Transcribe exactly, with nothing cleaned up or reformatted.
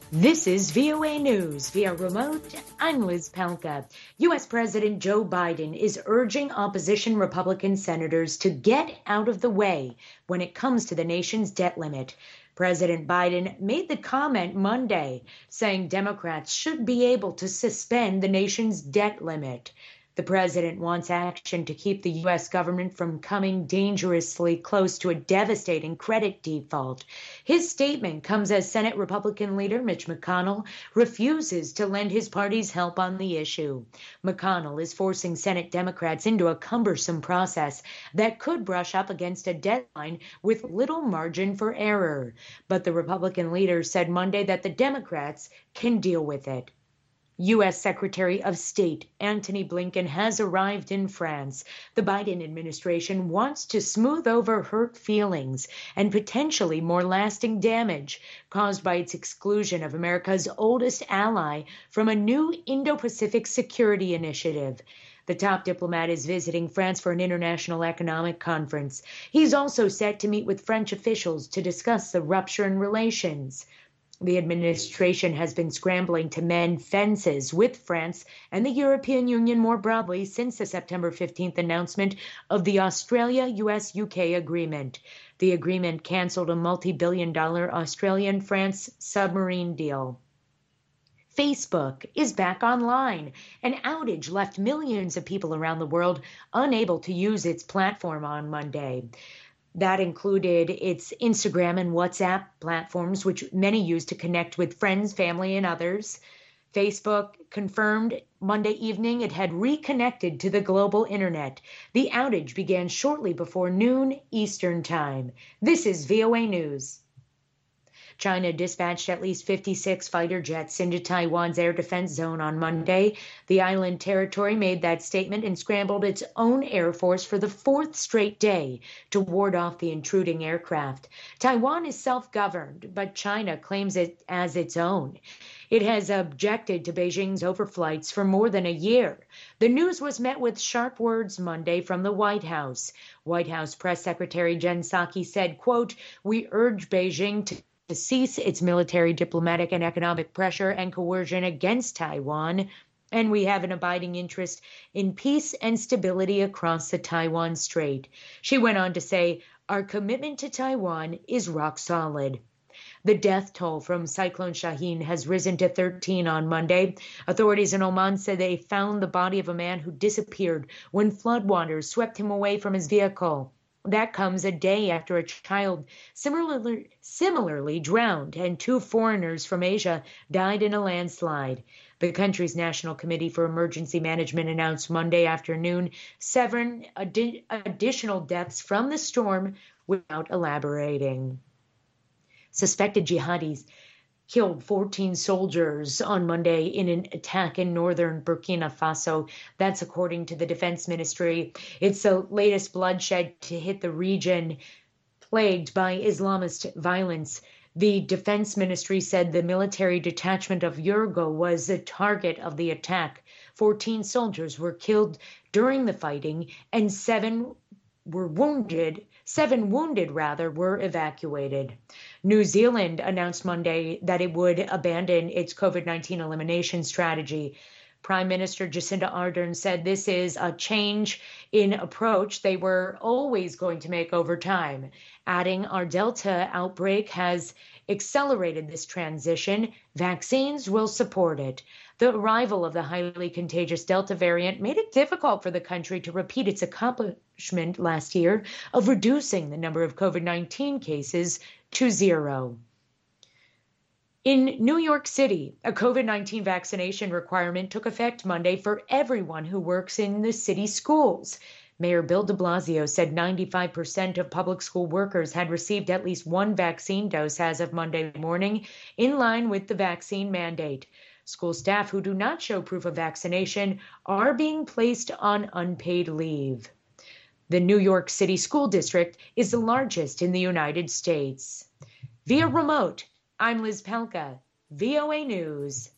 This is V O A News via remote. I'm Liz Palka. U S. President Joe Biden is urging opposition Republican senators to get out of the way when it comes to the nation's debt limit. President Biden made the comment Monday, saying Democrats should be able to suspend the nation's debt limit. The president wants action to keep the U S government from coming dangerously close to a devastating credit default. His statement comes as Senate Republican leader Mitch McConnell refuses to lend his party's help on the issue. McConnell is forcing Senate Democrats into a cumbersome process that could brush up against a deadline with little margin for error. But the Republican leader said Monday that the Democrats can deal with it. U S. Secretary of State Antony Blinken has arrived in France. The Biden administration wants to smooth over hurt feelings and potentially more lasting damage caused by its exclusion of America's oldest ally from a new Indo-Pacific security initiative. The top diplomat is visiting France for an international economic conference. He's also set to meet with French officials to discuss the rupture in relations. The administration has been scrambling to mend fences with France and the European Union more broadly since the September fifteenth announcement of the Australia-U S-U K agreement. The agreement canceled a multi-billion dollar Australian-France submarine deal. Facebook is back online. An outage left millions of people around the world unable to use its platform on Monday. That included its Instagram and WhatsApp platforms, which many use to connect with friends, family, and others. Facebook confirmed Monday evening it had reconnected to the global internet. The outage began shortly before noon Eastern Time. This is V O A News. China dispatched at least fifty-six fighter jets into Taiwan's air defense zone on Monday. The island territory made that statement and scrambled its own air force for the fourth straight day to ward off the intruding aircraft. Taiwan is self-governed, but China claims it as its own. It has objected to Beijing's overflights for more than a year. The news was met with sharp words Monday from the White House. White House Press Secretary Jen Psaki said, quote, "We urge Beijing to to cease its military, diplomatic, and economic pressure and coercion against Taiwan, and we have an abiding interest in peace and stability across the Taiwan Strait." She went on to say, "Our commitment to Taiwan is rock solid." The death toll from Cyclone Shaheen has risen to thirteen on Monday. Authorities in Oman said they found the body of a man who disappeared when floodwaters swept him away from his vehicle. That comes a day after a child similarly, similarly drowned and two foreigners from Asia died in a landslide. The country's National Committee for Emergency Management announced Monday afternoon seven adi- additional deaths from the storm without elaborating. Suspected jihadis killed fourteen soldiers on Monday in an attack in northern Burkina Faso. That's according to the Defense Ministry. It's the latest bloodshed to hit the region plagued by Islamist violence. The Defense Ministry said the military detachment of Yurgo was the target of the attack. fourteen soldiers were killed during the fighting and seven were wounded. Seven wounded, rather, were evacuated. New Zealand announced Monday that it would abandon its COVID nineteen elimination strategy. Prime Minister Jacinda Ardern said this is a change in approach they were always going to make over time, adding our Delta outbreak has accelerated this transition. Vaccines will support it. The arrival of the highly contagious Delta variant made it difficult for the country to repeat its accomplishment last year of reducing the number of COVID nineteen cases to zero. In New York City, a COVID nineteen vaccination requirement took effect Monday for everyone who works in the city schools. Mayor Bill de Blasio said ninety-five percent of public school workers had received at least one vaccine dose as of Monday morning, in line with the vaccine mandate. School staff who do not show proof of vaccination are being placed on unpaid leave. The New York City School District is the largest in the United States. Via remote, I'm Liz Palka, V O A News.